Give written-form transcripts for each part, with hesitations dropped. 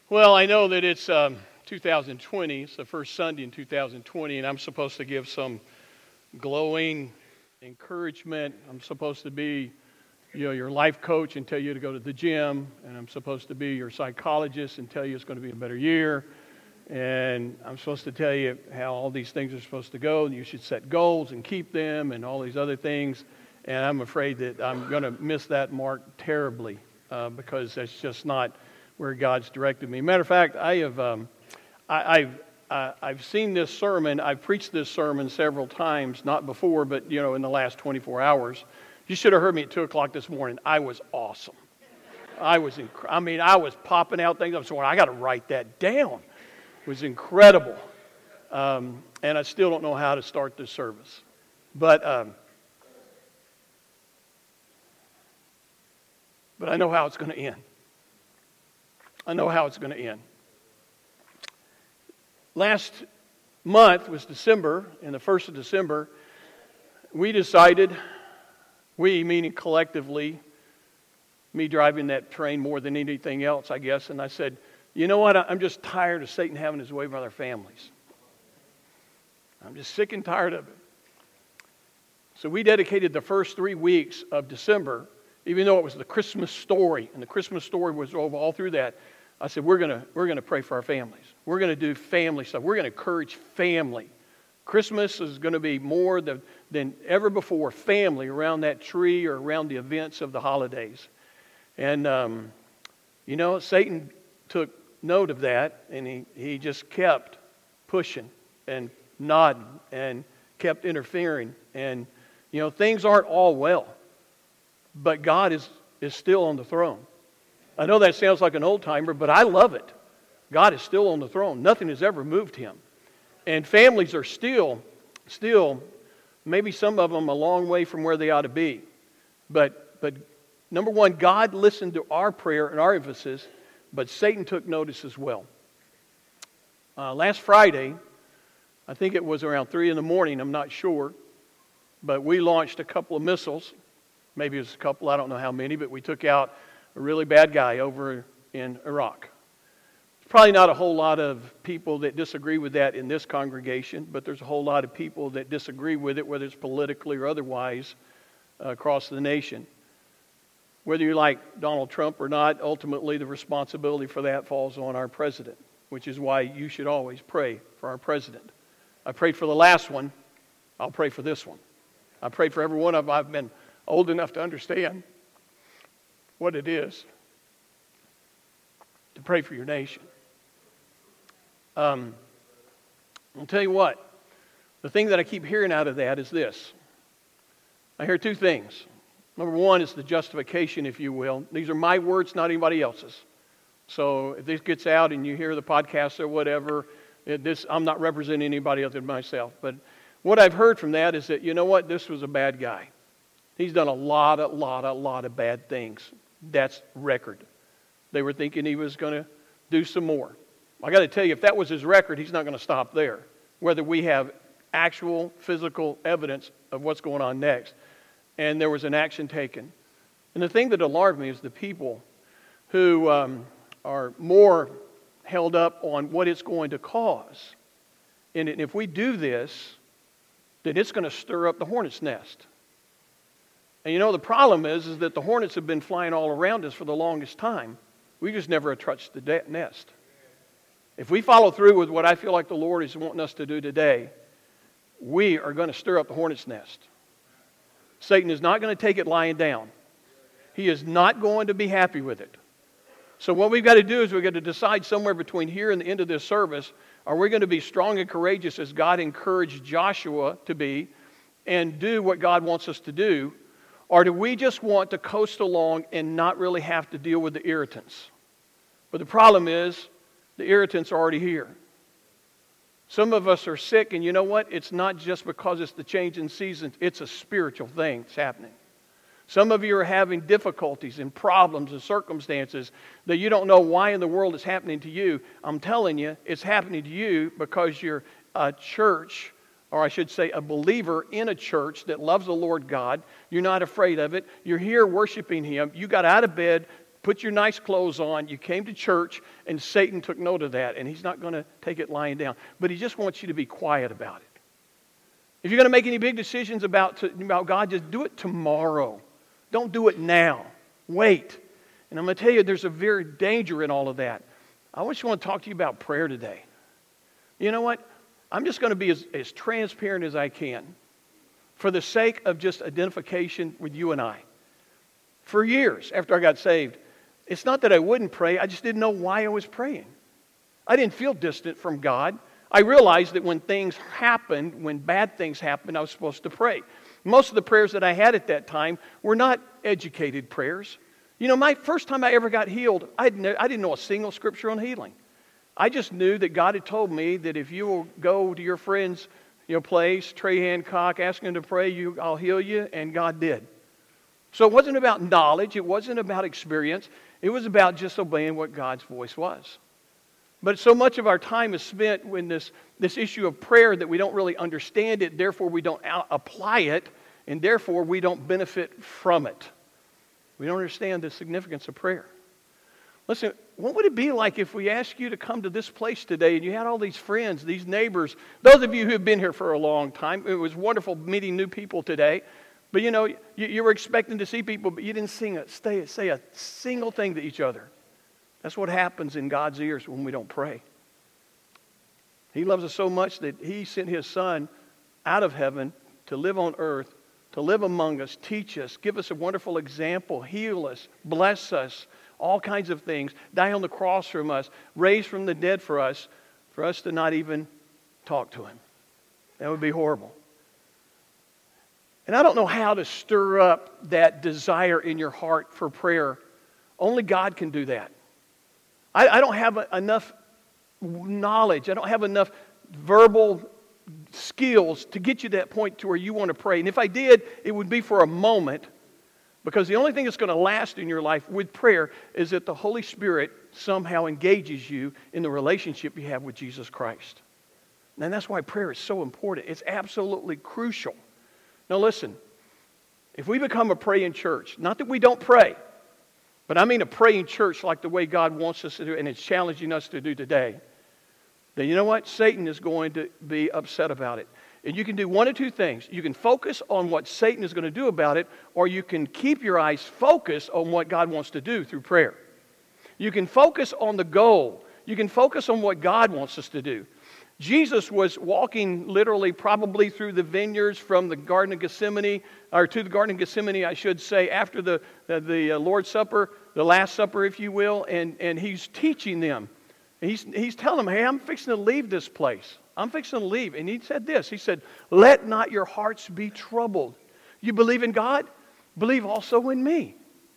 Well, I know that it's 2020. It's the first Sunday in 2020, and I'm supposed to give some glowing encouragement. I'm supposed to be, your life coach and tell you to go to the gym, and I'm supposed to be your psychologist and tell you it's going to be a better year. And I'm supposed to tell you how all these things are supposed to go, and you should set goals and keep them and all these other things. And I'm afraid that I'm going to miss that mark terribly because that's just not where God's directed me. Matter of fact, I've seen this sermon. I've preached this sermon several times, not before, but in the last 24 hours. You should have heard me at 2 o'clock this morning. I was awesome. I was popping out things. I was saying, I got to write that down. It was incredible, and I still don't know how to start this service, but I know how it's going to end. I know how it's going to end. Last month was December, and the 1st of December, we decided, we meaning collectively, me driving that train more than anything else, I guess, and I said, you know what, I'm just tired of Satan having his way with our families. I'm just sick and tired of it. So we dedicated the first 3 weeks of December, even though it was the Christmas story, and the Christmas story was all through that. I said, we're gonna pray for our families. We're going to do family stuff. We're going to encourage family. Christmas is going to be more than ever before family around that tree or around the events of the holidays. And, Satan took note of that, and he just kept pushing and nodding and kept interfering. And, things aren't all well, but God is still on the throne. I know that sounds like an old-timer, but I love it. God is still on the throne. Nothing has ever moved him. And families are still, maybe some of them a long way from where they ought to be. But number one, God listened to our prayer and our emphasis, but Satan took notice as well. Last Friday, I think it was around 3 in the morning, I'm not sure, but we launched a couple of missiles. Maybe it was a couple, I don't know how many, but we took out a really bad guy over in Iraq. There's probably not a whole lot of people that disagree with that in this congregation, but there's a whole lot of people that disagree with it, whether it's politically or otherwise, across the nation. Whether you like Donald Trump or not, ultimately the responsibility for that falls on our president, which is why you should always pray for our president. I prayed for the last one. I'll pray for this one. I prayed for every one of them. I've been old enough to understand what it is to pray for your nation. I'll tell you what, the thing that I keep hearing out of that is this. I hear two things. Number one is the justification, if you will. These are my words, not anybody else's. So if this gets out and you hear the podcast or whatever, I'm not representing anybody other than myself. But what I've heard from that is that, you know what, this was a bad guy. He's done a lot of bad things. That's record. They were thinking he was going to do some more. I got to tell you, if that was his record, he's not going to stop there. Whether we have actual physical evidence of what's going on next. And there was an action taken. And the thing that alarmed me is the people who are more held up on what it's going to cause. And if we do this, then it's going to stir up the hornet's nest. And the problem is that the hornets have been flying all around us for the longest time. We just never touched the nest. If we follow through with what I feel like the Lord is wanting us to do today, we are going to stir up the hornet's nest. Satan is not going to take it lying down. He is not going to be happy with it. So what we've got to do is we've got to decide somewhere between here and the end of this service, are we going to be strong and courageous as God encouraged Joshua to be and do what God wants us to do? Or do we just want to coast along and not really have to deal with the irritants? But the problem is, the irritants are already here. Some of us are sick, and you know what? It's not just because it's the change in seasons. It's a spiritual thing that's happening. Some of you are having difficulties and problems and circumstances that you don't know why in the world it's happening to you. I'm telling you, it's happening to you because you're a church, or I should say a believer in a church that loves the Lord God. You're not afraid of it. You're here worshiping Him. You got out of bed put your nice clothes on, you came to church, and Satan took note of that, and he's not going to take it lying down. But he just wants you to be quiet about it. If you're going to make any big decisions about God, just do it tomorrow. Don't do it now. Wait. And I'm going to tell you, there's a very danger in all of that. I just want to talk to you about prayer today. You know what? I'm just going to be as transparent as I can for the sake of just identification with you and I. For years after I got saved, it's not that I wouldn't pray, I just didn't know why I was praying. I didn't feel distant from God. I realized that when things happened, when bad things happened, I was supposed to pray. Most of the prayers that I had at that time were not educated prayers. You know, my first time I ever got healed, I didn't know a single scripture on healing. I just knew that God had told me that if you will go to your friend's place, Trey Hancock, asking him to pray, I'll heal you, and God did. So it wasn't about knowledge, it wasn't about experience, it was about just obeying what God's voice was. But so much of our time is spent in this issue of prayer that we don't really understand it, therefore we don't apply it, and therefore we don't benefit from it. We don't understand the significance of prayer. Listen, what would it be like if we asked you to come to this place today and you had all these friends, these neighbors, those of you who have been here for a long time? It was wonderful meeting new people today. But you were expecting to see people, but you didn't say a single thing to each other. That's what happens in God's ears when we don't pray. He loves us so much that He sent His Son out of heaven to live on earth, to live among us, teach us, give us a wonderful example, heal us, bless us, all kinds of things, die on the cross from us, raise from the dead for us to not even talk to Him. That would be horrible. And I don't know how to stir up that desire in your heart for prayer. Only God can do that. I don't have enough knowledge. I don't have enough verbal skills to get you to that point to where you want to pray. And if I did, it would be for a moment, because the only thing that's going to last in your life with prayer is that the Holy Spirit somehow engages you in the relationship you have with Jesus Christ. And that's why prayer is so important. It's absolutely crucial. Now listen, if we become a praying church, not that we don't pray, but I mean a praying church like the way God wants us to do, and it's challenging us to do today, then you know what? Satan is going to be upset about it. And you can do one of two things. You can focus on what Satan is going to do about it, or you can keep your eyes focused on what God wants to do through prayer. You can focus on the goal. You can focus on what God wants us to do. Jesus was walking literally probably through the vineyards from the Garden of Gethsemane, or to the Garden of Gethsemane, I should say, after the Lord's Supper, the Last Supper, if you will, and He's teaching them. He's telling them, hey, I'm fixing to leave this place. I'm fixing to leave. And He said this. He said, let not your hearts be troubled. You believe in God? Believe also in me.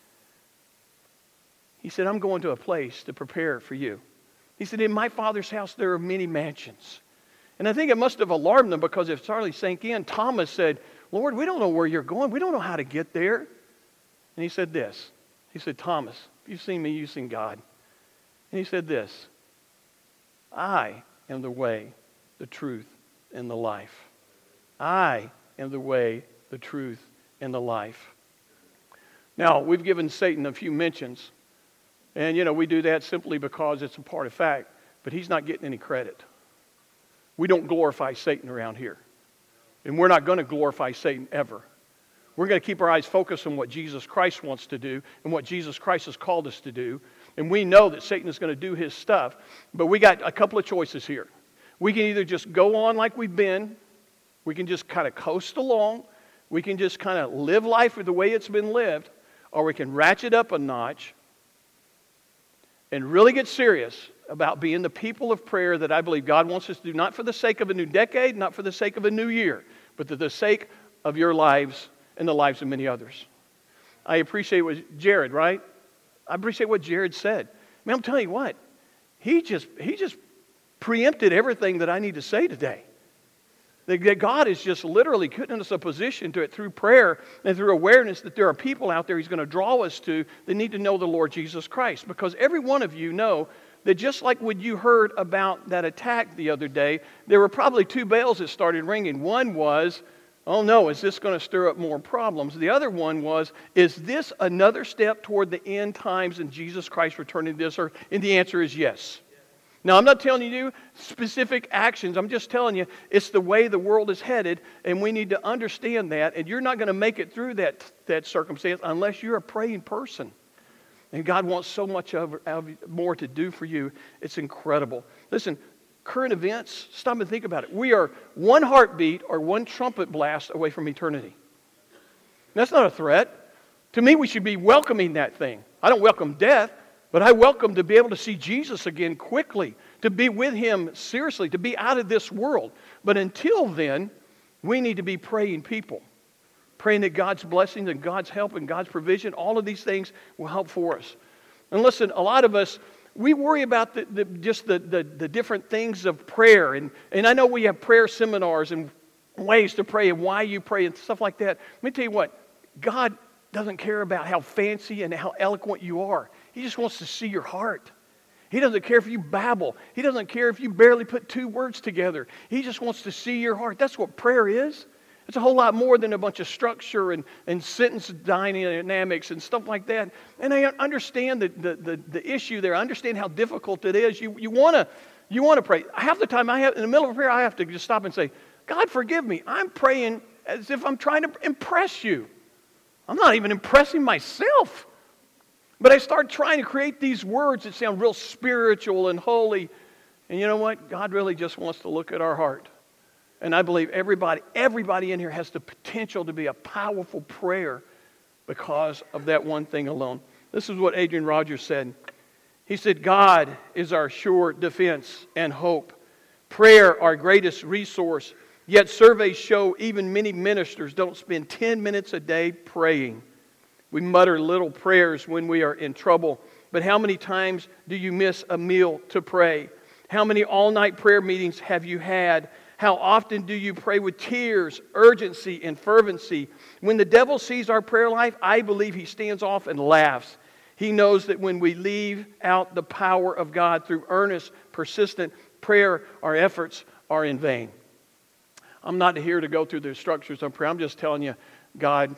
He said, I'm going to a place to prepare for you. He said, in my Father's house there are many mansions. And I think it must have alarmed them, because it hardly sank in. Thomas said, Lord, we don't know where you're going. We don't know how to get there. And He said this. He said, Thomas, if you've seen me, you've seen God. And He said this, I am the way, the truth, and the life. I am the way, the truth, and the life. Now, we've given Satan a few mentions. And, we do that simply because it's a part of fact. But he's not getting any credit. We don't glorify Satan around here. And we're not going to glorify Satan ever. We're going to keep our eyes focused on what Jesus Christ wants to do and what Jesus Christ has called us to do. And we know that Satan is going to do his stuff. But we got a couple of choices here. We can either just go on like we've been. We can just kind of coast along. We can just kind of live life the way it's been lived. Or we can ratchet up a notch and really get serious about being the people of prayer that I believe God wants us to do, not for the sake of a new decade, not for the sake of a new year, but for the sake of your lives and the lives of many others. I appreciate what Jared, right? I appreciate what Jared said. I mean, I'm telling you what, he just preempted everything that I need to say today. That God is just literally putting us in a position to it through prayer and through awareness that there are people out there He's going to draw us to that need to know the Lord Jesus Christ. Because every one of you know that just like when you heard about that attack the other day, there were probably two bells that started ringing. One was, Oh no, is this going to stir up more problems? The other one was, is this another step toward the end times and Jesus Christ returning to this earth? And the answer is yes. Now, I'm not telling you specific actions. I'm just telling you it's the way the world is headed, and we need to understand that. And you're not going to make it through that circumstance unless you're a praying person. And God wants so much more to do for you. It's incredible. Listen, current events, stop and think about it. We are one heartbeat or one trumpet blast away from eternity. That's not a threat. To me, we should be welcoming that thing. I don't welcome death, but I welcome to be able to see Jesus again quickly, to be with Him seriously, to be out of this world. But until then, we need to be praying people. Praying that God's blessings and God's help and God's provision, all of these things will help for us. And listen, a lot of us, we worry about the different things of prayer. And I know we have prayer seminars and ways to pray and why you pray and stuff like that. Let me tell you what, God doesn't care about how fancy and how eloquent you are. He just wants to see your heart. He doesn't care if you babble. He doesn't care if you barely put two words together. He just wants to see your heart. That's what prayer is. It's a whole lot more than a bunch of structure and sentence dynamics and stuff like that. And I understand the issue there. I understand how difficult it is. You want to pray. Half the time in the middle of a prayer, I have to just stop and say, God, forgive me. I'm praying as if I'm trying to impress you. I'm not even impressing myself. But I start trying to create these words that sound real spiritual and holy. And you know what? God really just wants to look at our heart. And I believe everybody in here has the potential to be a powerful prayer because of that one thing alone. This is what Adrian Rogers said. He said, God is our sure defense and hope. Prayer, our greatest resource. Yet surveys show even many ministers don't spend 10 minutes a day praying. We mutter little prayers when we are in trouble. But how many times do you miss a meal to pray? How many all-night prayer meetings have you had? How often do you pray with tears, urgency, and fervency? When the devil sees our prayer life, I believe he stands off and laughs. He knows that when we leave out the power of God through earnest, persistent prayer, our efforts are in vain. I'm not here to go through the structures of prayer. I'm just telling you, God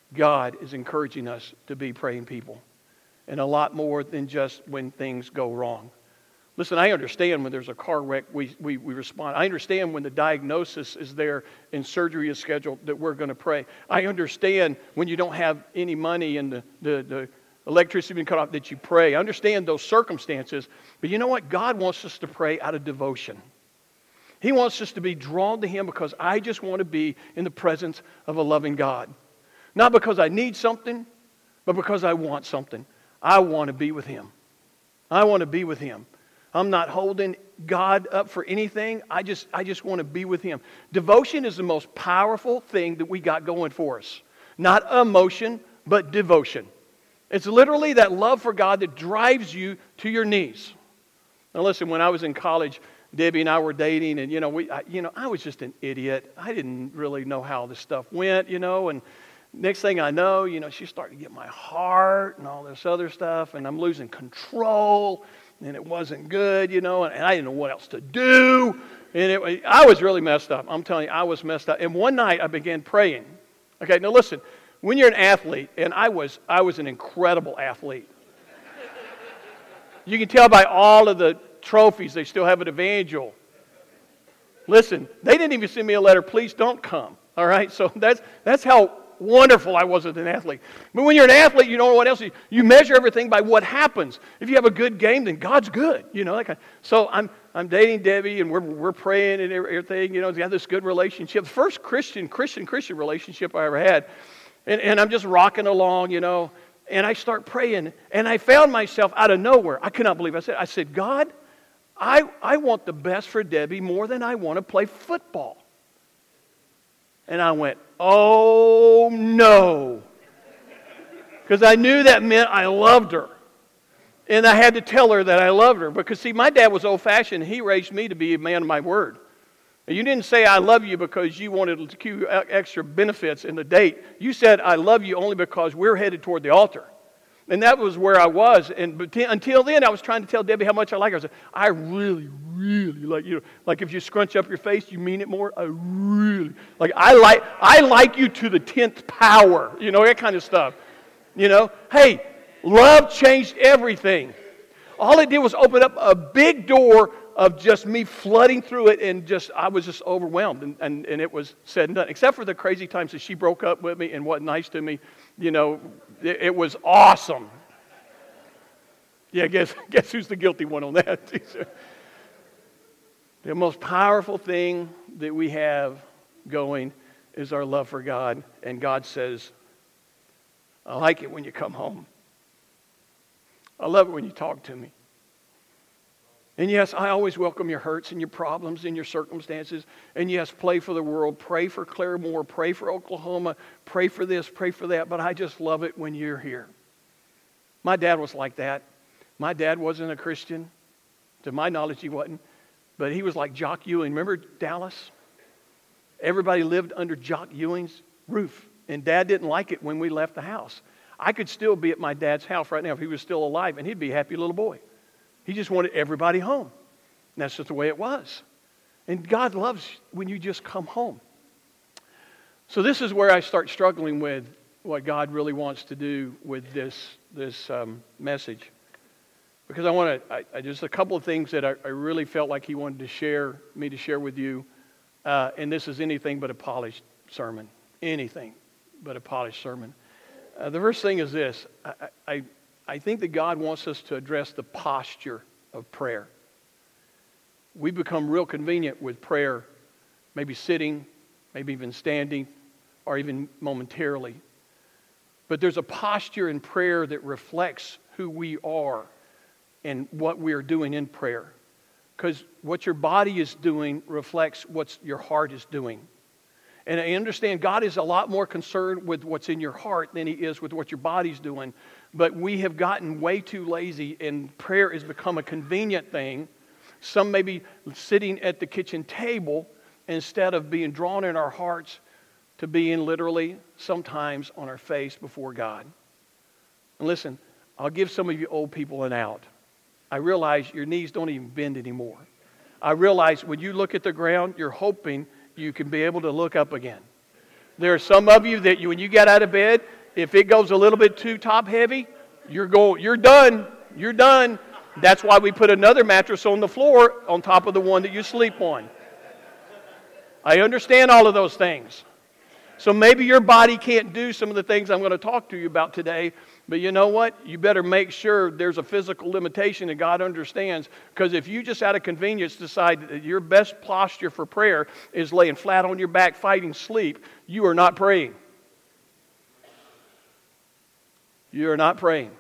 is encouraging us to be praying people. And a lot more than just when things go wrong. Listen, I understand when there's a car wreck, we respond. I understand when the diagnosis is there and surgery is scheduled that we're going to pray. I understand when you don't have any money and the electricity being cut off that you pray. I understand those circumstances. But you know what? God wants us to pray out of devotion. He wants us to be drawn to Him because I just want to be in the presence of a loving God. Not because I need something, but because I want something. I want to be with Him. I want to be with Him. I'm not holding God up for anything. I just want to be with Him. Devotion is the most powerful thing that we got going for us. Not emotion, but devotion. It's literally that love for God that drives you to your knees. Now listen, when I was in college, Debbie and I were dating, and I was just an idiot. I didn't really know how this stuff went, and next thing I know, she's starting to get my heart and all this other stuff, and I'm losing control. And it wasn't good, and I didn't know what else to do. And I was really messed up. I'm telling you, I was messed up. And one night I began praying. Okay, now listen, when you're an athlete, and I was an incredible athlete. You can tell by all of the trophies they still have at Evangel. Listen, they didn't even send me a letter, please don't come. All right, so that's how wonderful I was as an athlete. But when you're an athlete, you don't know what else. You measure everything by what happens. If you have a good game, then God's good. So I'm dating Debbie, and we're praying and everything. We have this good relationship. The first Christian relationship I ever had. And I'm just rocking along, And I start praying, and I found myself out of nowhere. I could not believe it. I said, God, I want the best for Debbie more than I want to play football. And I went, oh no. Because I knew that meant I loved her. And I had to tell her that I loved her. Because see, my dad was old-fashioned. He raised me to be a man of my word. And you didn't say I love you because you wanted to accrue extra benefits in the date. You said I love you only because we're headed toward the altar. And that was where I was. But until then, I was trying to tell Debbie how much I like her. I said, I really, really like you. Like if you scrunch up your face, you mean it more. I like you to the 10th power. That kind of stuff. Hey, love changed everything. All it did was open up a big door of just me flooding through it, and I was just overwhelmed, and it was said and done. Except for the crazy times that she broke up with me and wasn't nice to me, it was awesome. Yeah, guess who's the guilty one on that? The most powerful thing that we have going is our love for God, and God says, I like it when you come home. I love it when you talk to me. And yes, I always welcome your hurts and your problems and your circumstances. And yes, pray for the world, pray for Claremore, pray for Oklahoma, pray for this, pray for that. But I just love it when you're here. My dad was like that. My dad wasn't a Christian. To my knowledge, he wasn't. But he was like Jock Ewing. Remember Dallas? Everybody lived under Jock Ewing's roof. And Dad didn't like it when we left the house. I could still be at my dad's house right now if he was still alive, and he'd be a happy little boy. He just wanted everybody home. And that's just the way it was. And God loves when you just come home. So this is where I start struggling with what God really wants to do with this message. Because I just a couple of things that I really felt like He wanted to share with you. And this is anything but a polished sermon. Anything but a polished sermon. The first thing is this. I think that God wants us to address the posture of prayer. We become real convenient with prayer, maybe sitting, maybe even standing, or even momentarily. But there's a posture in prayer that reflects who we are and what we are doing in prayer. Because what your body is doing reflects what your heart is doing. And I understand God is a lot more concerned with what's in your heart than He is with what your body's doing. But we have gotten way too lazy, and prayer has become a convenient thing. Some may be sitting at the kitchen table instead of being drawn in our hearts to being literally sometimes on our face before God. And listen, I'll give some of you old people an out. I realize your knees don't even bend anymore. I realize when you look at the ground, you're hoping you can be able to look up again. There are some of you that when you get out of bed, if it goes a little bit too top heavy, you're done. You're done. That's why we put another mattress on the floor on top of the one that you sleep on. I understand all of those things. So maybe your body can't do some of the things I'm going to talk to you about today, but you know what? You better make sure there's a physical limitation and God understands, because if you just out of convenience decide that your best posture for prayer is laying flat on your back fighting sleep, you are not praying. You are not praying.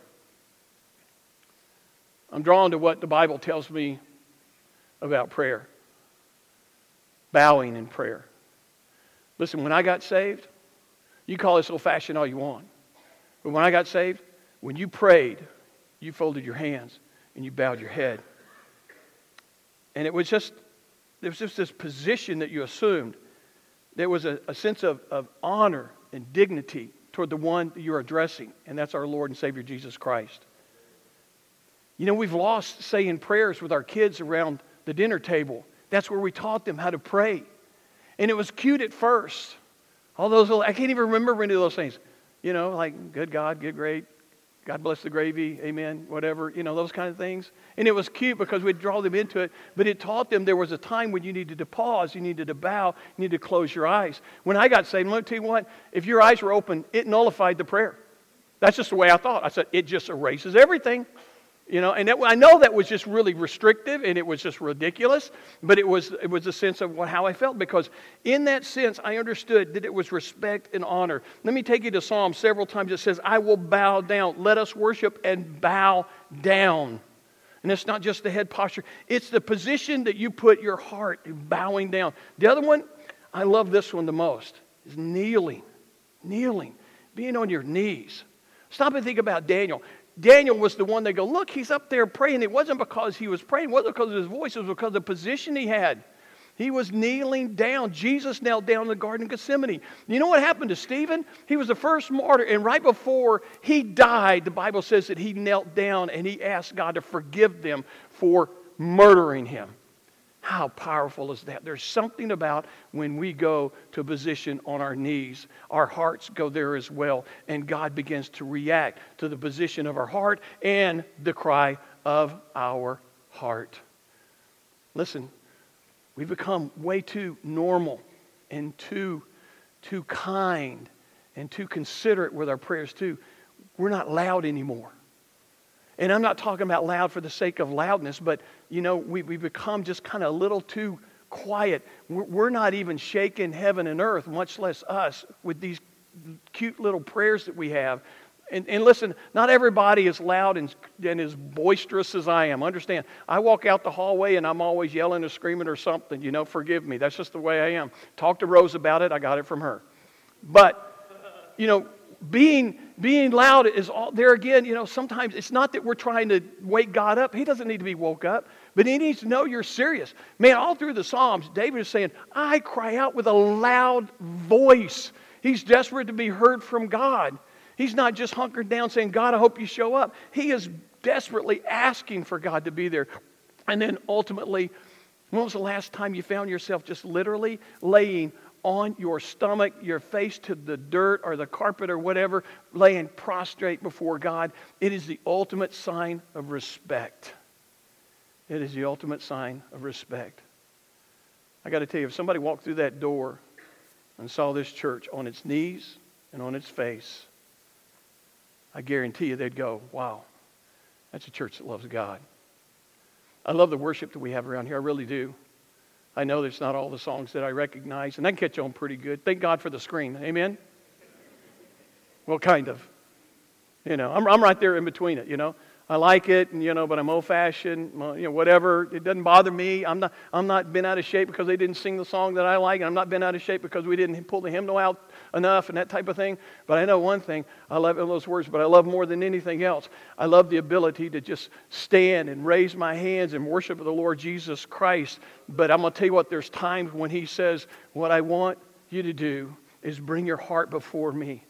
I'm drawn to what the Bible tells me about prayer. Bowing in prayer. Listen, when I got saved, you call this old-fashioned all you want. But when I got saved, when you prayed, you folded your hands and you bowed your head. And there was just this position that you assumed. There was a sense of honor and dignity toward the one that you're addressing, and that's our Lord and Savior Jesus Christ. You know, we've lost saying prayers with our kids around the dinner table. That's where we taught them how to pray. And it was cute at first. All those little, I can't even remember any of those things. You know, like, good God, good great, God bless the gravy, amen, whatever, you know, those kind of things. And it was cute because we'd draw them into it, but it taught them there was a time when you needed to pause, you needed to bow, you needed to close your eyes. When I got saved, let me tell you what, if your eyes were open, it nullified the prayer. That's just the way I thought. I said, it just erases everything. You know, and I know that was just really restrictive and it was just ridiculous, but it was a sense of how I felt, because in that sense I understood that it was respect and honor. Let me take you to Psalm several times. It says, I will bow down. Let us worship and bow down. And it's not just the head posture. It's the position that you put your heart bowing down. The other one, I love this one the most, is kneeling. Kneeling. Being on your knees. Stop and think about Daniel. Daniel was the one that go, look, he's up there praying. It wasn't because he was praying. It wasn't because of his voice. It was because of the position he had. He was kneeling down. Jesus knelt down in the Garden of Gethsemane. You know what happened to Stephen? He was the first martyr, and right before he died, the Bible says that he knelt down and he asked God to forgive them for murdering him. How powerful is that? There's something about when we go to a position on our knees, our hearts go there as well, and God begins to react to the position of our heart and the cry of our heart. Listen, we've become way too normal and too kind and too considerate with our prayers too. We're not loud anymore. And I'm not talking about loud for the sake of loudness, but, we've become just kind of a little too quiet. We're not even shaking heaven and earth, much less us, with these cute little prayers that we have. And listen, not everybody is loud and as boisterous as I am. Understand, I walk out the hallway and I'm always yelling or screaming or something. Forgive me. That's just the way I am. Talk to Rose about it. I got it from her. But, being loud is all there again. Sometimes it's not that we're trying to wake God up. He doesn't need to be woke up, but he needs to know you're serious. Man, all through the Psalms, David is saying, I cry out with a loud voice. He's desperate to be heard from God. He's not just hunkered down saying, God, I hope you show up. He is desperately asking for God to be there. And then ultimately, when was the last time you found yourself just literally laying on your stomach, your face to the dirt or the carpet or whatever, laying prostrate before God? It is the ultimate sign of respect. It is the ultimate sign of respect. I got to tell you, if somebody walked through that door and saw this church on its knees and on its face, I guarantee you they'd go, wow, that's a church that loves God. I love the worship that we have around here. I really do. I know there's not all the songs that I recognize, and I can catch on pretty good. Thank God for the screen. Amen? Well, kind of. I'm right there in between it, I like it, but I'm old-fashioned, whatever. It doesn't bother me. I'm not bent out of shape because they didn't sing the song that I like, and I'm not bent out of shape because we didn't pull the hymnal out enough and that type of thing. But I know one thing. I love those words, but I love more than anything else. I love the ability to just stand and raise my hands and worship the Lord Jesus Christ. But I'm going to tell you what, there's times when He says, what I want you to do is bring your heart before me.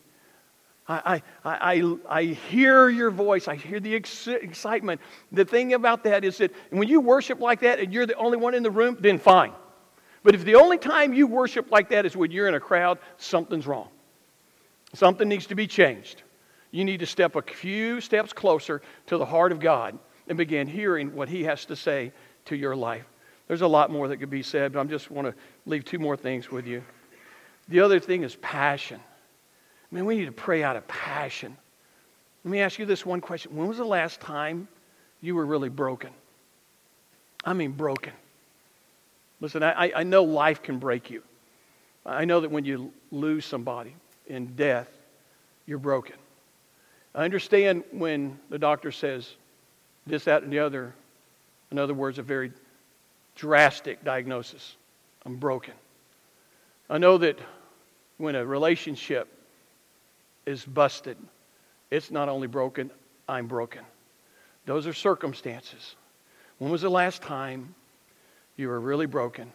I hear your voice. I hear the excitement. The thing about that is that when you worship like that and you're the only one in the room, then fine. But if the only time you worship like that is when you're in a crowd, something's wrong. Something needs to be changed. You need to step a few steps closer to the heart of God and begin hearing what He has to say to your life. There's a lot more that could be said, but I just want to leave two more things with you. The other thing is passion. Man, we need to pray out of passion. Let me ask you this one question. When was the last time you were really broken? I mean broken. Listen, I know life can break you. I know that when you lose somebody in death, you're broken. I understand when the doctor says this, that, and the other. In other words, a very drastic diagnosis. I'm broken. I know that when a relationship is busted, it's not only broken, I'm broken. Those are circumstances. When was the last time you were really broken?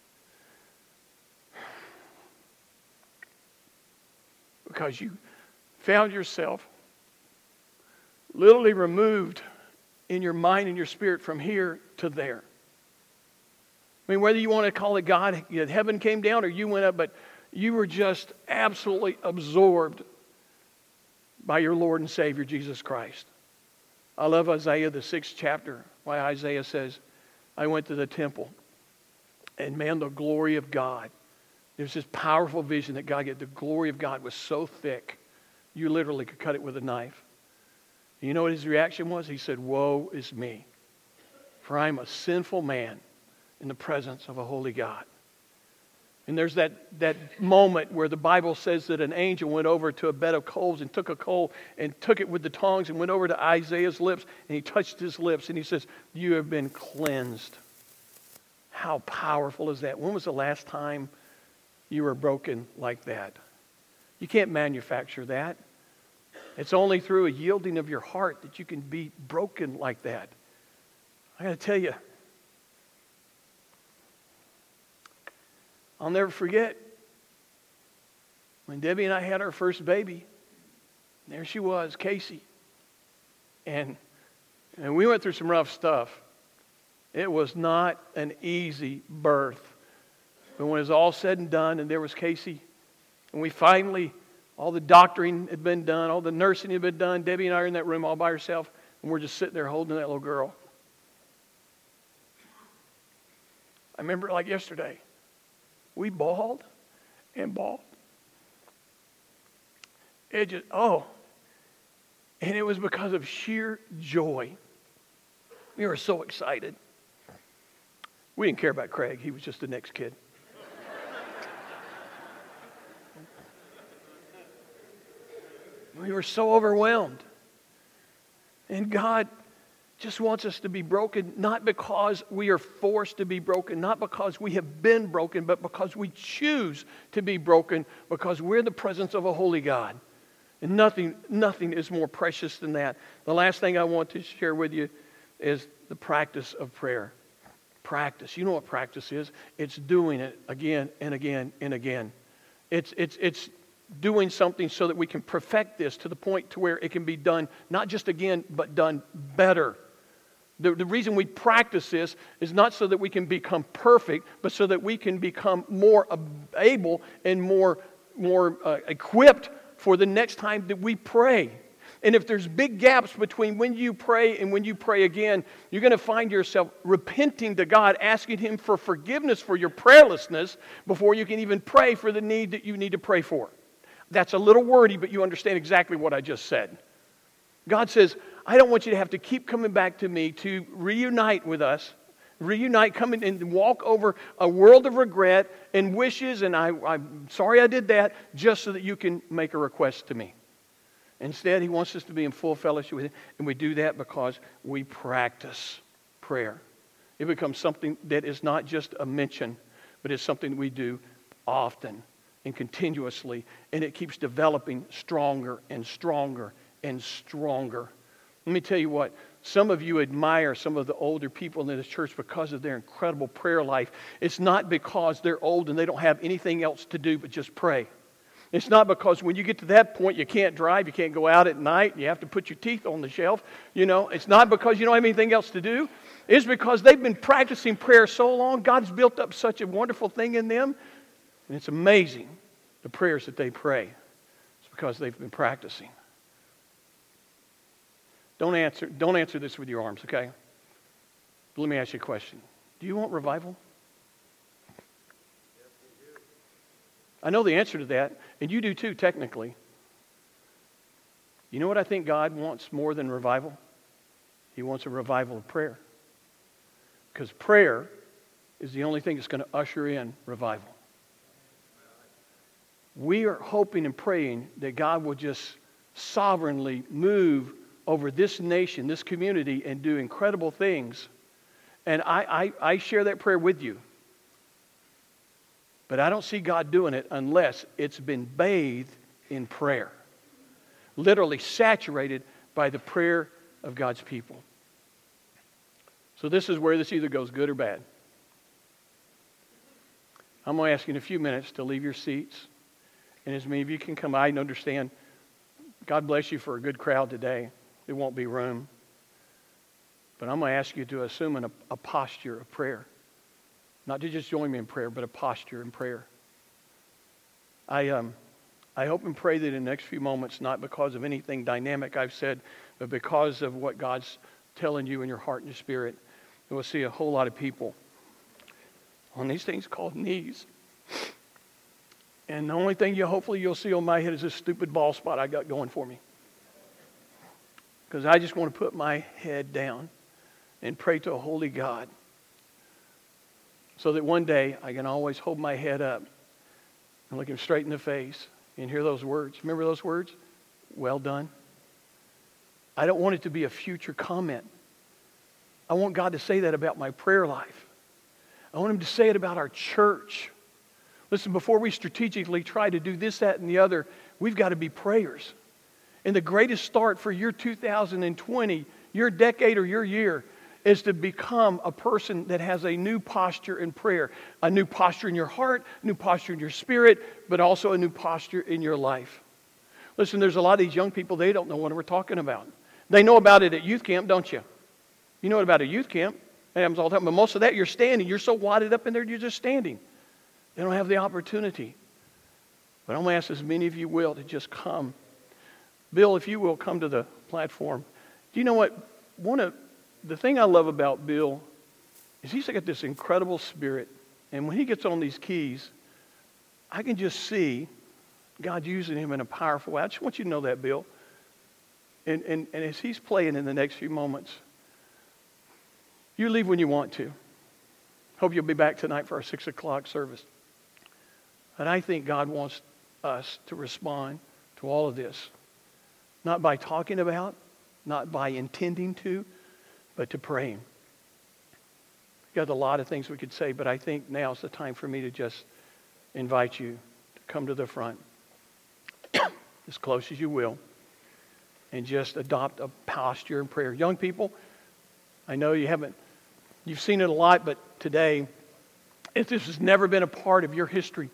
Because you found yourself literally removed in your mind and your spirit from here to there. I mean, whether you want to call it God, heaven came down or you went up, but you were just absolutely absorbed by your Lord and Savior, Jesus Christ. I love Isaiah, the 6th chapter, why Isaiah says, I went to the temple, and man, the glory of God. There's this powerful vision that God gave. The glory of God was so thick, you literally could cut it with a knife. You know what his reaction was? He said, woe is me, for I am a sinful man in the presence of a holy God. And there's that moment where the Bible says that an angel went over to a bed of coals and took a coal and took it with the tongs and went over to Isaiah's lips and he touched his lips and he says, you have been cleansed. How powerful is that? When was the last time you were broken like that? You can't manufacture that. It's only through a yielding of your heart that you can be broken like that. I got to tell you, I'll never forget when Debbie and I had our first baby. There she was, Casey. And we went through some rough stuff. It was not an easy birth. But when it was all said and done, and there was Casey, and we finally, all the doctoring had been done, all the nursing had been done, Debbie and I are in that room all by herself, and we're just sitting there holding that little girl. I remember it like yesterday. We bawled and bawled. It just, and it was because of sheer joy. We were so excited. We didn't care about Craig. He was just the next kid. We were so overwhelmed. And God just wants us to be broken, not because we are forced to be broken, not because we have been broken, but because we choose to be broken because we're in the presence of a holy God. And nothing is more precious than that. The last thing I want to share with you is the practice of prayer. Practice. You know what practice is? It's doing it again and again and again. It's doing something so that we can perfect this to the point to where it can be done not just again, but done better. The reason we practice this is not so that we can become perfect, but so that we can become more able and more equipped for the next time that we pray. And if there's big gaps between when you pray and when you pray again, you're going to find yourself repenting to God, asking Him for forgiveness for your prayerlessness before you can even pray for the need that you need to pray for. That's a little wordy, but you understand exactly what I just said. God says, I don't want you to have to keep coming back to me to reunite with us, come in and walk over a world of regret and wishes, and I'm sorry I did that, just so that you can make a request to me. Instead, He wants us to be in full fellowship with Him, and we do that because we practice prayer. It becomes something that is not just a mention, but it's something we do often and continuously, and it keeps developing stronger and stronger and stronger. Let me tell you what, some of you admire some of the older people in this church because of their incredible prayer life. It's not because they're old and they don't have anything else to do but just pray. It's not because when you get to that point you can't drive, you can't go out at night, you have to put your teeth on the shelf. It's not because you don't have anything else to do. It's because they've been practicing prayer so long, God's built up such a wonderful thing in them. And it's amazing, the prayers that they pray. It's because they've been practicing. Don't answer this with your arms, okay? But let me ask you a question. Do you want revival? I know the answer to that, and you do too, technically. You know what I think God wants more than revival? He wants a revival of prayer. Because prayer is the only thing that's going to usher in revival. We are hoping and praying that God will just sovereignly move over this nation, this community, and do incredible things. And I share that prayer with you. But I don't see God doing it unless it's been bathed in prayer. Literally saturated by the prayer of God's people. So this is where this either goes good or bad. I'm going to ask you in a few minutes to leave your seats. And as many of you can come, I understand. God bless you for a good crowd today. There won't be room. But I'm going to ask you to assume a posture of prayer. Not to just join me in prayer, but a posture in prayer. I hope and pray that in the next few moments, not because of anything dynamic I've said, but because of what God's telling you in your heart and your spirit, we'll see a whole lot of people on these things called knees. And the only thing hopefully you'll see on my head is this stupid bald spot I got going for me. Because I just want to put my head down and pray to a holy God. So that one day I can always hold my head up and look Him straight in the face and hear those words. Remember those words? Well done. I don't want it to be a future comment. I want God to say that about my prayer life. I want Him to say it about our church. Listen, before we strategically try to do this, that, and the other, we've got to be prayers. And the greatest start for your 2020, your decade or your year, is to become a person that has a new posture in prayer. A new posture in your heart, a new posture in your spirit, but also a new posture in your life. Listen, there's a lot of these young people, they don't know what we're talking about. They know about it at youth camp, don't you? You know about a youth camp. It happens all the time. But most of that, you're standing. You're so wadded up in there, you're just standing. They don't have the opportunity. But I'm going to ask as many of you will to just come. Bill, if you will, come to the platform. Do you know what? The thing I love about Bill is he's got this incredible spirit. And when he gets on these keys, I can just see God using him in a powerful way. I just want you to know that, Bill. And as he's playing in the next few moments, you leave when you want to. Hope you'll be back tonight for our 6 o'clock service. And I think God wants us to respond to all of this. Not by talking about, not by intending to, but to praying. We've got a lot of things we could say, but I think now's the time for me to just invite you to come to the front as close as you will and just adopt a posture in prayer. Young people, I know you've seen it a lot, but today, if this has never been a part of your history,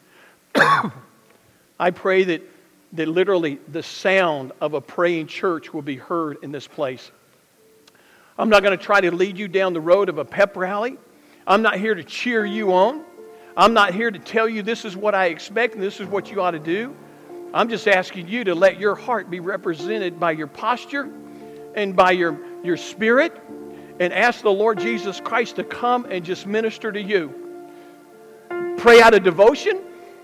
I pray that literally the sound of a praying church will be heard in this place. I'm not going to try to lead you down the road of a pep rally. I'm not here to cheer you on. I'm not here to tell you this is what I expect and this is what you ought to do. I'm just asking you to let your heart be represented by your posture and by your spirit, and ask the Lord Jesus Christ to come and just minister to you. Pray out of devotion.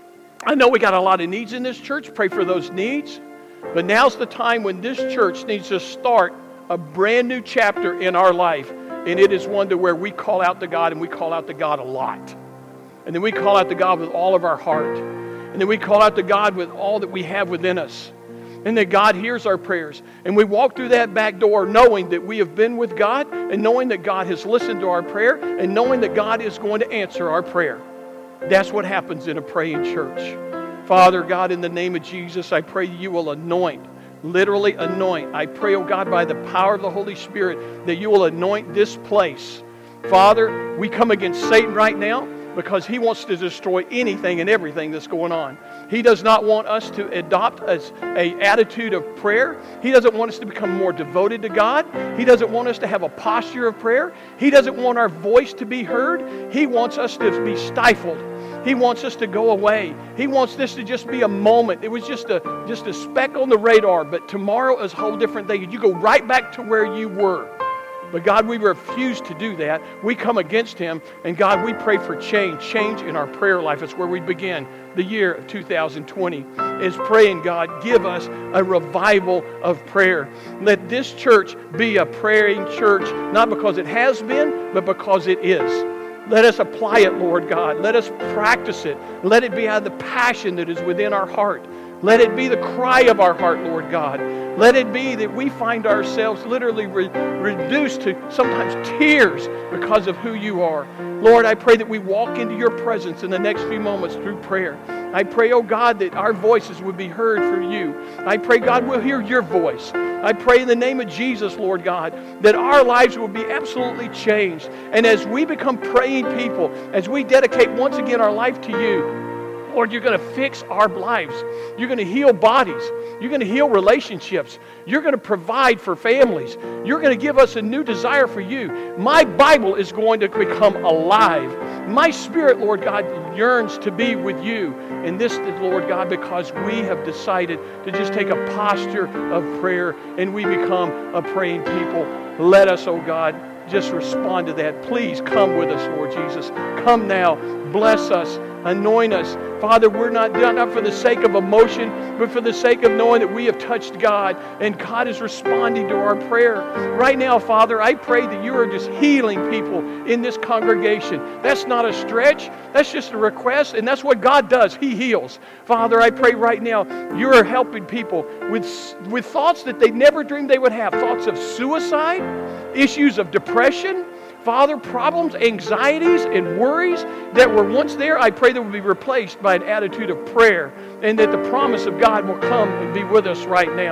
I know we got a lot of needs in this church. Pray for those needs. But now's the time when this church needs to start a brand new chapter in our life. And it is one to where we call out to God, and we call out to God a lot. And then we call out to God with all of our heart. And then we call out to God with all that we have within us. And that God hears our prayers. And we walk through that back door knowing that we have been with God, and knowing that God has listened to our prayer, and knowing that God is going to answer our prayer. That's what happens in a praying church. Father God, in the name of Jesus, I pray you will anoint, literally anoint. I pray, oh God, by the power of the Holy Spirit, that you will anoint this place. Father, we come against Satan right now, because he wants to destroy anything and everything that's going on. He does not want us to adopt an attitude of prayer. He doesn't want us to become more devoted to God. He doesn't want us to have a posture of prayer. He doesn't want our voice to be heard. He wants us to be stifled. He wants us to go away. He wants this to just be a moment. It was just a speck on the radar, but tomorrow is a whole different thing. You go right back to where you were. But God, we refuse to do that. We come against him. And God, we pray for change in our prayer life. It's where we begin the year of 2020, is praying, God, give us a revival of prayer. Let this church be a praying church, not because it has been, but because it is. Let us apply it, Lord God. Let us practice it. Let it be out of the passion that is within our heart. Let it be the cry of our heart, Lord God. Let it be that we find ourselves literally reduced to sometimes tears because of who you are. Lord, I pray that we walk into your presence in the next few moments through prayer. I pray, oh God, that our voices would be heard for you. I pray, God, we'll hear your voice. I pray in the name of Jesus, Lord God, that our lives will be absolutely changed. And as we become praying people, as we dedicate once again our life to you, Lord, you're going to fix our lives. You're going to heal bodies. You're going to heal relationships. You're going to provide for families. You're going to give us a new desire for you. My Bible is going to become alive. My spirit, Lord God, yearns to be with you. And this, Lord God, because we have decided to just take a posture of prayer and we become a praying people. Let us, oh God, just respond to that. Please come with us, Lord Jesus. Come now. Bless us. Anoint us. Father, we're not done up for the sake of emotion, but for the sake of knowing that we have touched God and God is responding to our prayer. Right now, Father, I pray that you are just healing people in this congregation. That's not a stretch. That's just a request, and that's what God does. He heals. Father, I pray right now you are helping people with thoughts that they never dreamed they would have. Thoughts of suicide, issues of depression, Father, problems, anxieties, and worries that were once there, I pray they will be replaced by an attitude of prayer, and that the promise of God will come and be with us right now.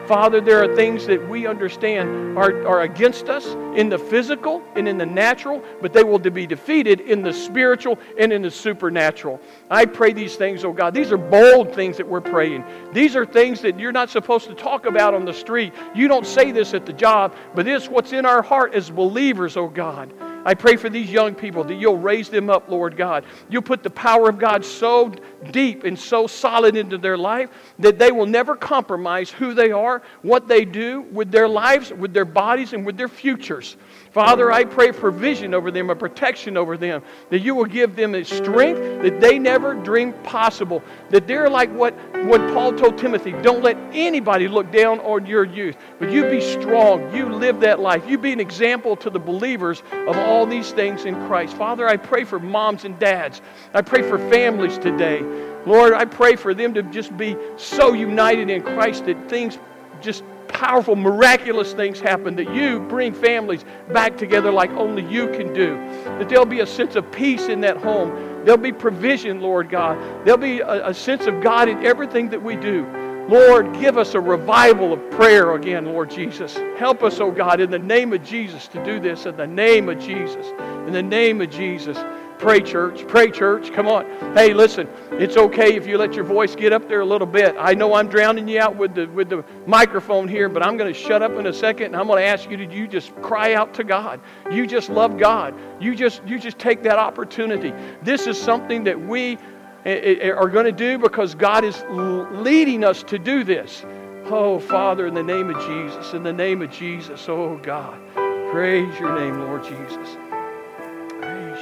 Father, there are things that we understand are against us in the physical and in the natural, but they will be defeated in the spiritual and in the supernatural. I pray these things, oh God. These are bold things that we're praying. These are things that you're not supposed to talk about on the street. You don't say this at the job, but it's what's in our heart as believers, oh God. I pray for these young people that you'll raise them up, Lord God. You'll put the power of God so deep and so solid into their life that they will never compromise who they are, what they do with their lives, with their bodies, and with their futures. Father, I pray provision over them, a protection over them, that you will give them a strength that they never dreamed possible, that they're like what Paul told Timothy, don't let anybody look down on your youth, but you be strong, you live that life, you be an example to the believers of all these things in Christ. Father, I pray for moms and dads. I pray for families today. Lord, I pray for them to just be so united in Christ that things just powerful, miraculous things happen, that you bring families back together like only you can do. That there'll be a sense of peace in that home. There'll be provision, Lord God. There'll be a sense of God in everything that we do. Lord, give us a revival of prayer again, Lord Jesus. Help us, oh God, in the name of Jesus to do this, in the name of Jesus. In the name of Jesus. Pray, church. Pray, church. Come on. Hey, listen. It's okay if you let your voice get up there a little bit. I know I'm drowning you out with the microphone here, but I'm going to shut up in a second, and I'm going to ask you to you just cry out to God. You just love God. You just take that opportunity. This is something that we are going to do because God is leading us to do this. Oh, Father, in the name of Jesus, in the name of Jesus, oh God, praise your name, Lord Jesus.